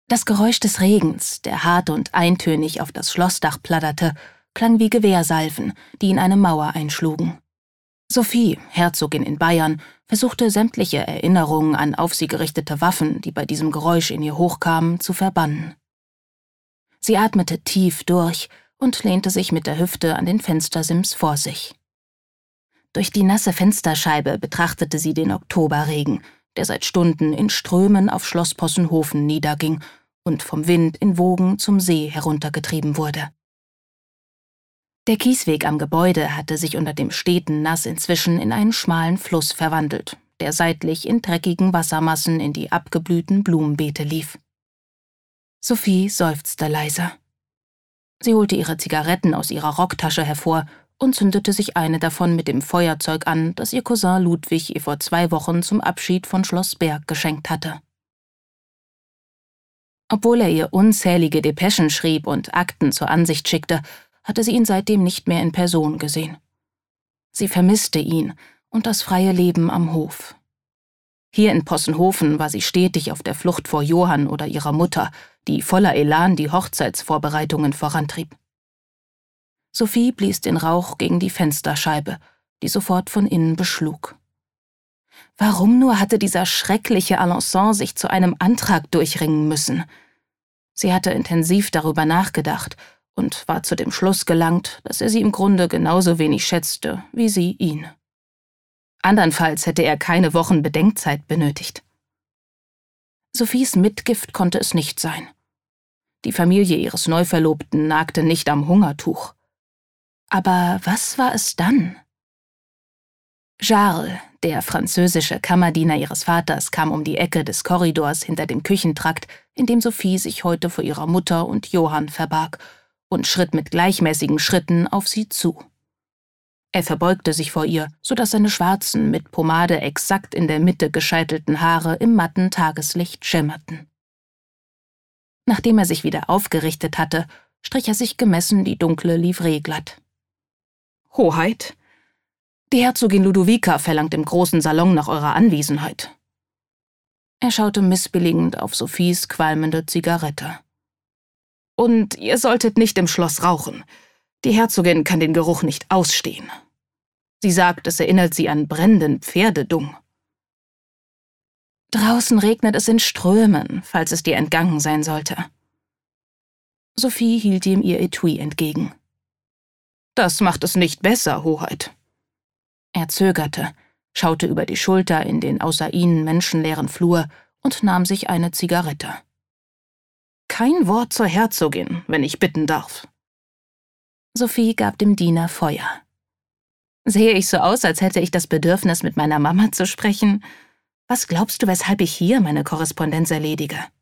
Das Geräusch des Regens, der hart und eintönig auf das Schlossdach platterte, klang wie Gewehrsalven, die in eine Mauer einschlugen. Sophie, Herzogin in Bayern, versuchte sämtliche Erinnerungen an auf sie gerichtete Waffen, die bei diesem Geräusch in ihr hochkamen, zu verbannen. Sie atmete tief durch und lehnte sich mit der Hüfte an den Fenstersims vor sich. Durch die nasse Fensterscheibe betrachtete sie den Oktoberregen, der seit Stunden in Strömen auf Schloss Possenhofen niederging und vom Wind in Wogen zum See heruntergetrieben wurde. Der Kiesweg am Gebäude hatte sich unter dem steten Nass inzwischen in einen schmalen Fluss verwandelt, der seitlich in dreckigen Wassermassen in die abgeblühten Blumenbeete lief. Sophie seufzte leise. Sie holte ihre Zigaretten aus ihrer Rocktasche hervor und zündete sich eine davon mit dem Feuerzeug an, das ihr Cousin Ludwig ihr vor 2 Wochen zum Abschied von Schloss Berg geschenkt hatte. Obwohl er ihr unzählige Depeschen schrieb und Akten zur Ansicht schickte, hatte sie ihn seitdem nicht mehr in Person gesehen. Sie vermisste ihn und das freie Leben am Hof. Hier in Possenhofen war sie stetig auf der Flucht vor Johann oder ihrer Mutter, die voller Elan die Hochzeitsvorbereitungen vorantrieb. Sophie blies den Rauch gegen die Fensterscheibe, die sofort von innen beschlug. Warum nur hatte dieser schreckliche Alençon sich zu einem Antrag durchringen müssen? Sie hatte intensiv darüber nachgedacht und war zu dem Schluss gelangt, dass er sie im Grunde genauso wenig schätzte, wie sie ihn. Andernfalls hätte er keine Wochen Bedenkzeit benötigt. Sophies Mitgift konnte es nicht sein. Die Familie ihres Neuverlobten nagte nicht am Hungertuch. Aber was war es dann? Charles, der französische Kammerdiener ihres Vaters, kam um die Ecke des Korridors hinter dem Küchentrakt, in dem Sophie sich heute vor ihrer Mutter und Johann verbarg, und schritt mit gleichmäßigen Schritten auf sie zu. Er verbeugte sich vor ihr, sodass seine schwarzen, mit Pomade exakt in der Mitte gescheitelten Haare im matten Tageslicht schimmerten. Nachdem er sich wieder aufgerichtet hatte, strich er sich gemessen die dunkle Livree glatt. »Hoheit, die Herzogin Ludovica verlangt im großen Salon nach eurer Anwesenheit.« Er schaute missbilligend auf Sophies qualmende Zigarette. »Und ihr solltet nicht im Schloss rauchen. Die Herzogin kann den Geruch nicht ausstehen. Sie sagt, es erinnert sie an brennenden Pferdedung.« »Draußen regnet es in Strömen, falls es dir entgangen sein sollte.« Sophie hielt ihm ihr Etui entgegen. »Das macht es nicht besser, Hoheit.« Er zögerte, schaute über die Schulter in den außer ihnen menschenleeren Flur und nahm sich eine Zigarette. »Kein Wort zur Herzogin, wenn ich bitten darf.« Sophie gab dem Diener Feuer. »Sehe ich so aus, als hätte ich das Bedürfnis, mit meiner Mama zu sprechen? Was glaubst du, weshalb ich hier meine Korrespondenz erledige?«